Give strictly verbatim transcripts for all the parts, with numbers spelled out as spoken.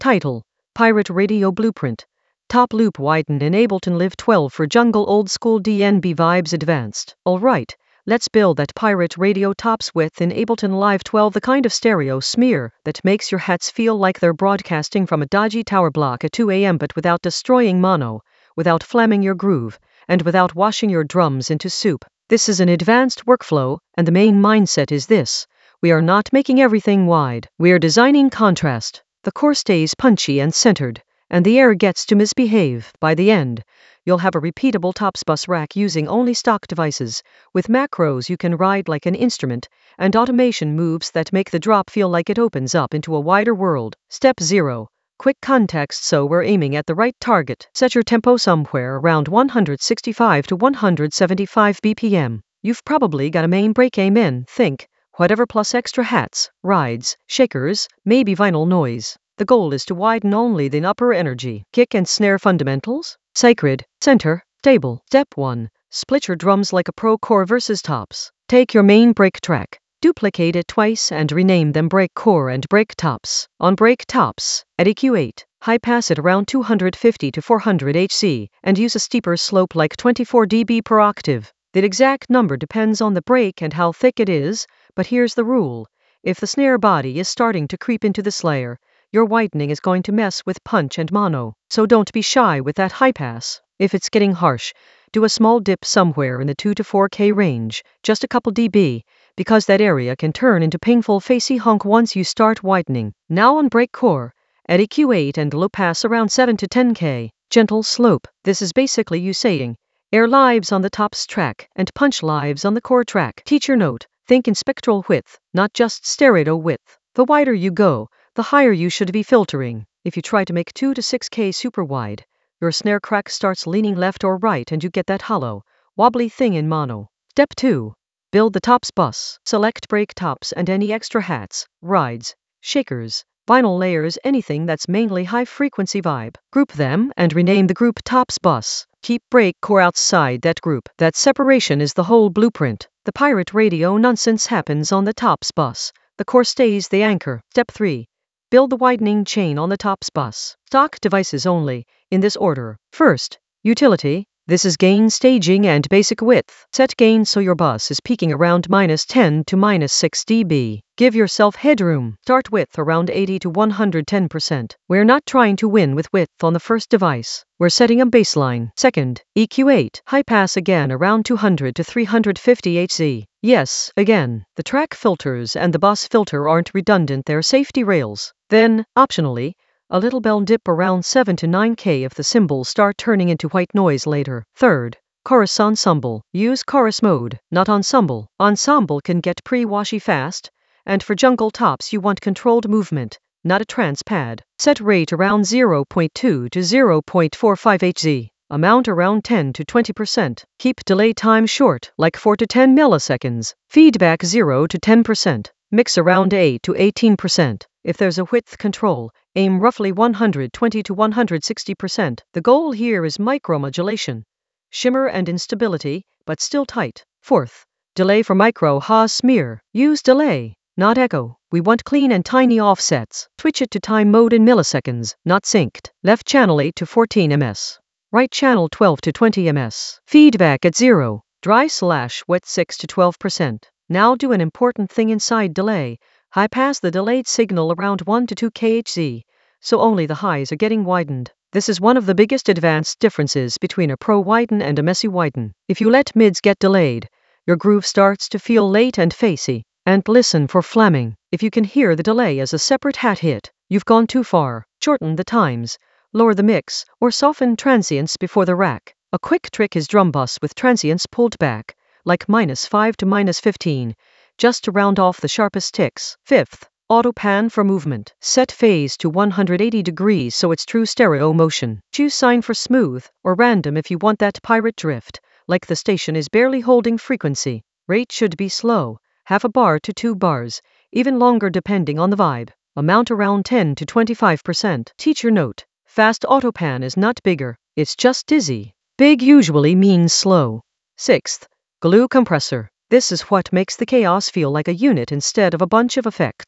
Title: Pirate Radio Blueprint. Top loop widen in Ableton Live twelve for jungle old school D N B vibes advanced. Alright, let's build that Pirate Radio tops width in Ableton Live twelve, the kind of stereo smear that makes your hats feel like they're broadcasting from a dodgy tower block at two a m but without destroying mono, without flamming your groove, and without washing your drums into soup. This is an advanced workflow, and the main mindset is this: we are not making everything wide, we are designing contrast. The core stays punchy and centered, and the air gets to misbehave. By the end, you'll have a repeatable tops bus rack using only stock devices, with macros you can ride like an instrument, and automation moves that make the drop feel like it opens up into a wider world. Step zero. Quick context. So we're aiming at the right target. Set your tempo somewhere around one sixty-five to one seventy-five B P M. You've probably got a main break aim in, think, whatever plus extra hats, rides, shakers, maybe vinyl noise. The goal is to widen only the upper energy. Kick and snare fundamentals. Sacred, center, stable. Step one. Split your drums like a pro core versus tops. Take your main break track, duplicate it twice and rename them break core and break tops. On break tops, at E Q eight, high pass it around two fifty to four hundred hertz, and use a steeper slope like twenty-four decibels per octave. The exact number depends on the break and how thick it is, but here's the rule. If the snare body is starting to creep into the layer, your widening is going to mess with punch and mono, so don't be shy with that high pass. If it's getting harsh, do a small dip somewhere in the two to four K range, just a couple dB, because that area can turn into painful facey honk once you start widening. Now on break core, at E Q eight and low pass around seven to ten K, gentle slope. This is basically you saying, air lives on the tops track, and punch lives on the core track. Teacher note, think in spectral width, not just stereo width. The wider you go, the higher you should be filtering. If you try to make two to six K super wide, your snare crack starts leaning left or right and you get that hollow, wobbly thing in mono. Step two. Build the tops bus. Select break tops and any extra hats, rides, shakers, vinyl layers, anything that's mainly high frequency vibe. Group them and rename the group tops bus. Keep break core outside that group. That separation is the whole blueprint. The Pirate Radio nonsense happens on the tops bus. The core stays the anchor. Step three. Build the widening chain on the tops bus. Stock devices only, in this order. First, utility. This is gain staging and basic width. Set gain so your bus is peaking around minus ten to minus six decibels. Give yourself headroom. Start width around eighty to one hundred ten percent. We're not trying to win with width on the first device. We're setting a baseline. Second, E Q eight. High pass again around two hundred to three fifty hertz. Yes, again, the track filters and the bus filter aren't redundant, they're safety rails. Then, optionally, a little bell dip around seven to nine K if the cymbals start turning into white noise later. Third, chorus ensemble. Use chorus mode, not ensemble. Ensemble can get pre-washy fast, and for jungle tops you want controlled movement, not a trance pad. Set rate around zero point two to zero point four five hertz. Amount around ten to twenty percent. Keep delay time short, like four to ten milliseconds. Feedback zero to ten percent. Mix around eight to eighteen percent. If there's a width control, aim roughly one hundred twenty to one hundred sixty percent. The goal here is micromodulation. Shimmer and instability, but still tight. Fourth, delay for micro ha smear. Use delay, not echo. We want clean and tiny offsets. Switch it to time mode in milliseconds, not synced. Left channel eight to fourteen milliseconds. Right channel twelve to twenty milliseconds. Feedback at zero. Dry slash wet six to twelve percent. Now do an important thing inside delay. High pass the delayed signal around one to two K hertz, so only the highs are getting widened. This is one of the biggest advanced differences between a pro widen and a messy widen. If you let mids get delayed, your groove starts to feel late and facey. And listen for flamming. If you can hear the delay as a separate hat hit, you've gone too far. Shorten the times, lower the mix, or soften transients before the rack. A quick trick is drum bus with transients pulled back, like minus five to minus fifteen, just to round off the sharpest ticks. Fifth, auto pan for movement. Set phase to one hundred eighty degrees so it's true stereo motion. Choose sine for smooth, or random if you want that pirate drift, like the station is barely holding frequency. Rate should be slow, half a bar to two bars, even longer depending on the vibe. Amount around ten to twenty-five percent. Teacher note, fast auto pan is not bigger, it's just dizzy. Big usually means slow. Sixth, glue compressor. This is what makes the chaos feel like a unit instead of a bunch of effects.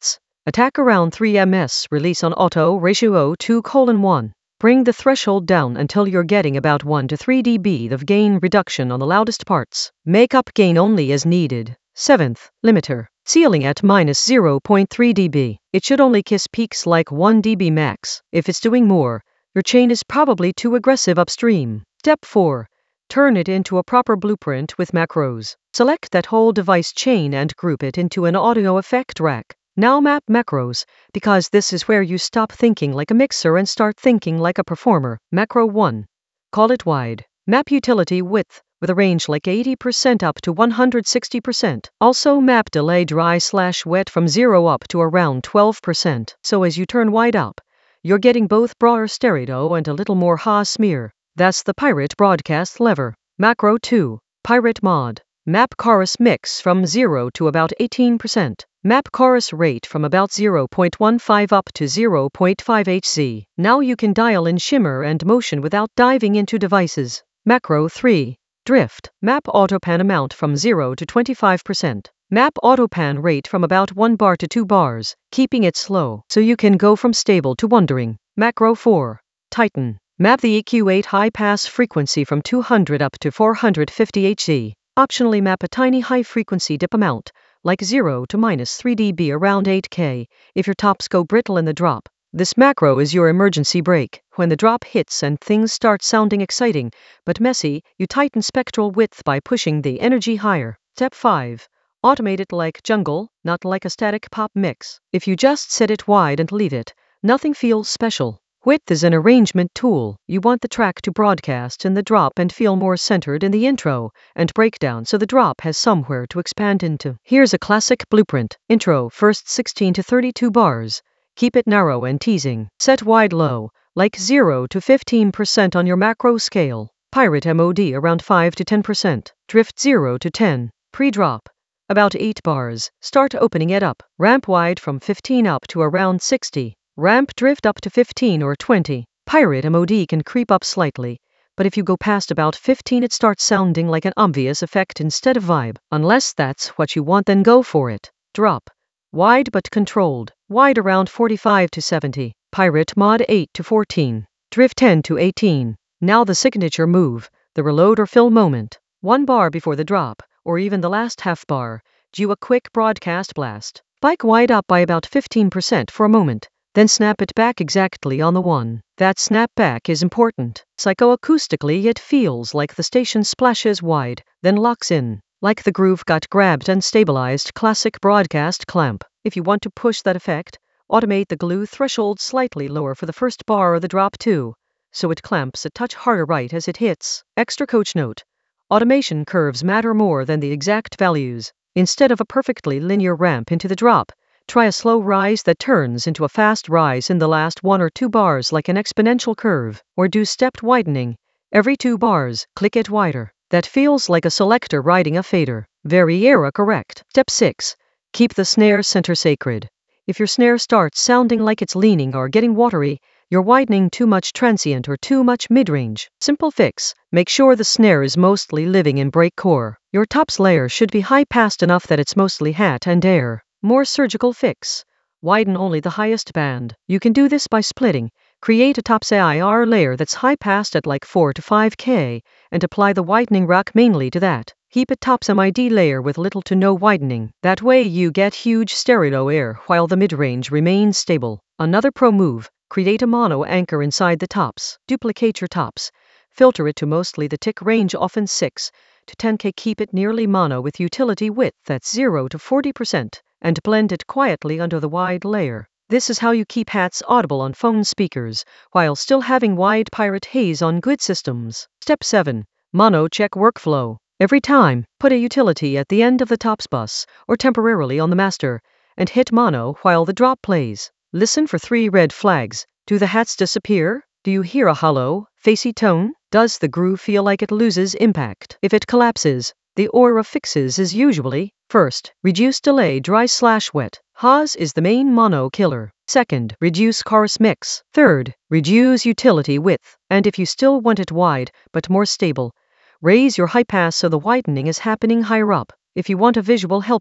Attack around three meters, release on auto, ratio two colon one. Bring the threshold down until you're getting about one to three decibels of gain reduction on the loudest parts. Make up gain only as needed. Seventh, limiter. Ceiling at minus zero point three decibels. It should only kiss peaks like one decibel max. If it's doing more, your chain is probably too aggressive upstream. Step four. Turn it into a proper blueprint with macros. Select that whole device chain and group it into an audio effect rack. Now map macros, because this is where you stop thinking like a mixer and start thinking like a performer. Macro one. Call it wide. Map utility width, with a range like eighty percent up to one hundred sixty percent. Also map delay dry slash wet from zero up to around twelve percent. So as you turn wide up, you're getting both broader stereo and a little more ha smear. That's the Pirate broadcast lever. Macro two. Pirate mod. Map chorus mix from zero to about eighteen percent. Map chorus rate from about zero point one five up to zero point five hertz. Now you can dial in shimmer and motion without diving into devices. Macro three. Drift. Map autopan amount from zero to twenty-five percent. Map autopan rate from about one bar to two bars, keeping it slow so you can go from stable to wandering. Macro four. Tighten. Map the E Q eight high pass frequency from two hundred up to four hundred fifty hertz. Optionally map a tiny high frequency dip amount, like zero to minus three decibels around eight K, if your tops go brittle in the drop. This macro is your emergency brake. When the drop hits and things start sounding exciting, but messy, you tighten spectral width by pushing the energy higher. Step five. Automate it like jungle, not like a static pop mix. If you just set it wide and leave it, nothing feels special. Width is an arrangement tool. You want the track to broadcast in the drop and feel more centered in the intro and breakdown so the drop has somewhere to expand into. Here's a classic blueprint. Intro, first sixteen to thirty-two bars. Keep it narrow and teasing. Set wide low, like zero to fifteen percent on your macro scale. Pirate mod around five to ten percent. Drift zero to ten. Pre-drop. About eight bars. Start opening it up. Ramp wide from fifteen up to around sixty. Ramp drift up to fifteen or twenty. Pirate mod can creep up slightly, but if you go past about fifteen it starts sounding like an obvious effect instead of vibe. Unless that's what you want, then go for it. Drop. Wide but controlled. Wide around forty-five to seventy. Pirate mod eight to fourteen. Drift ten to eighteen. Now the signature move, the reload or fill moment. One bar before the drop, or even the last half bar, do a quick broadcast blast. Spike wide up by about fifteen percent for a moment. Then snap it back exactly on the one. That snap back is important. Psychoacoustically it feels like the station splashes wide, then locks in, like the groove got grabbed and stabilized. Classic broadcast clamp. If you want to push that effect, automate the glue threshold slightly lower for the first bar of the drop too, so it clamps a touch harder right as it hits. Extra coach note. Automation curves matter more than the exact values. Instead of a perfectly linear ramp into the drop, try a slow rise that turns into a fast rise in the last one or two bars like an exponential curve, or do stepped widening. Every two bars, click it wider. That feels like a selector riding a fader. Very era correct. Step six. Keep the snare center sacred. If your snare starts sounding like it's leaning or getting watery, you're widening too much transient or too much mid-range. Simple fix. Make sure the snare is mostly living in break core. Your tops layer should be high-passed enough that it's mostly hat and air. More surgical fix. Widen only the highest band. You can do this by splitting. Create a tops A I R layer that's high-passed at like four to five K, and apply the widening rack mainly to that. Keep a tops M I D layer with little to no widening. That way you get huge stereo air while the mid-range remains stable. Another pro move. Create a mono anchor inside the tops. Duplicate your tops. Filter it to mostly the tick range, often six to ten K. Keep it nearly mono with utility width that's zero to forty percent. And blend it quietly under the wide layer. This is how you keep hats audible on phone speakers, while still having wide pirate haze on good systems. Step seven. Mono check workflow. Every time, put a utility at the end of the tops bus, or temporarily on the master, and hit mono while the drop plays. Listen for three red flags. Do the hats disappear? Do you hear a hollow, facey tone? Does the groove feel like it loses impact? If it collapses, the aura fixes is usually, first, reduce delay dry slash wet. Haas is the main mono killer. Second, reduce chorus mix. Third, reduce utility width. And if you still want it wide, but more stable, raise your high pass so the widening is happening higher up. If you want a visual helper,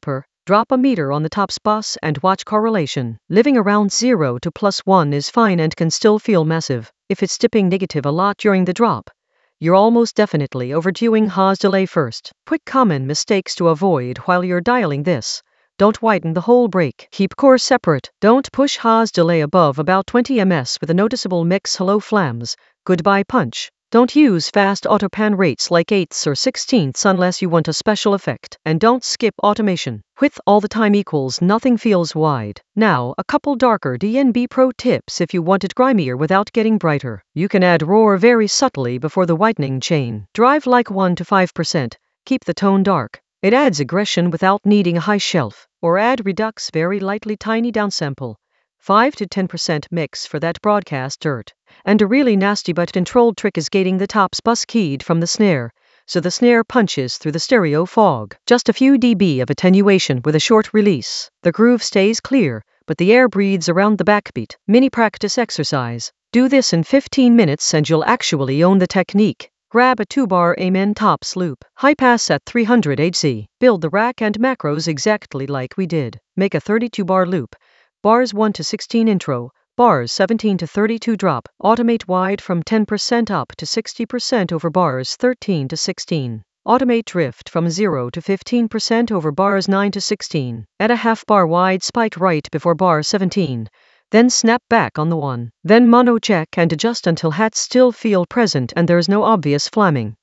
Drop a meter on the tops bus and watch correlation. Living around zero to plus one is fine and can still feel massive. If it's dipping negative a lot during the drop, you're almost definitely overdoing Haas delay first. Quick common mistakes to avoid while you're dialing this. Don't widen the whole brake. Keep core separate. Don't push Haas delay above about twenty meters with a noticeable mix hello flams. Goodbye punch. Don't use fast auto pan rates like eighths or sixteenths unless you want a special effect. And don't skip automation. Width all the time equals nothing feels wide. Now, a couple darker D N B Pro tips if you want it grimier without getting brighter. You can add roar very subtly before the whitening chain. Drive like one to five percent. Keep the tone dark. It adds aggression without needing a high shelf. Or add redux very lightly tiny downsample. five to ten percent mix for that broadcast dirt. And a really nasty but controlled trick is gating the tops bus keyed from the snare, so the snare punches through the stereo fog. Just a few dB of attenuation with a short release. The groove stays clear, but the air breathes around the backbeat. Mini practice exercise. Do this in fifteen minutes and you'll actually own the technique. Grab a two bar Amen tops loop. High pass at three hundred hertz. Build the rack and macros exactly like we did. Make a thirty-two bar loop. Bars one to sixteen intro. Bars seventeen to thirty-two drop. Automate wide from ten percent up to sixty percent over bars thirteen to sixteen. Automate drift from zero to fifteen percent over bars nine to sixteen. Add a half bar wide spike right before bar seventeen. Then snap back on the one. Then mono check and adjust until hats still feel present and there's no obvious flamming.